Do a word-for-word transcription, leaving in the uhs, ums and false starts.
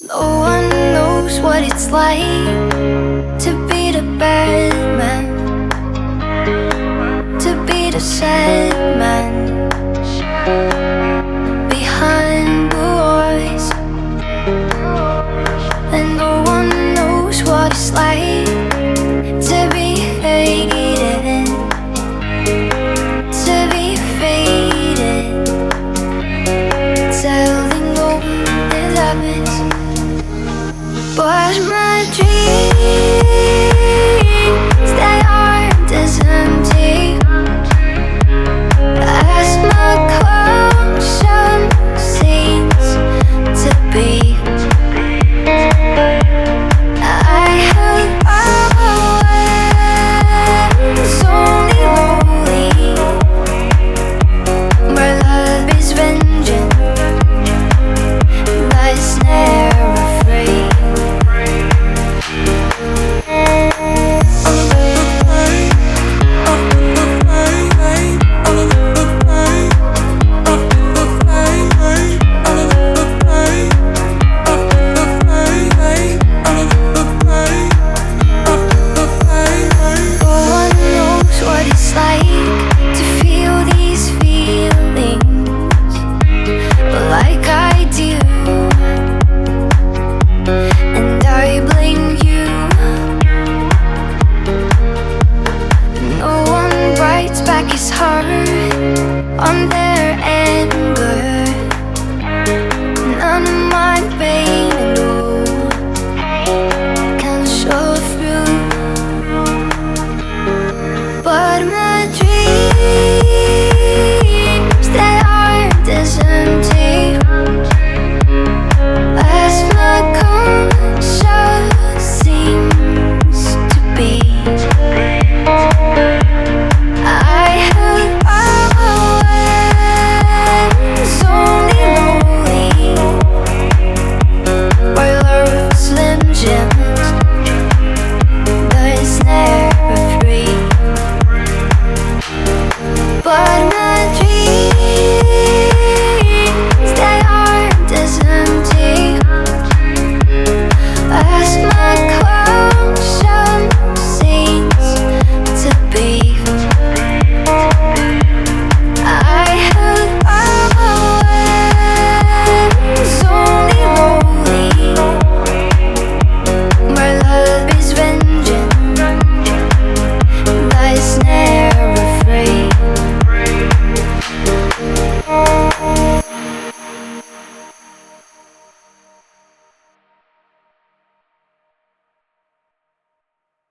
No one knows what it's like to be the bad man, to be the sad man behind the voice. And no one knows what it's like to be faded, to be faded, telling no one it happens. But my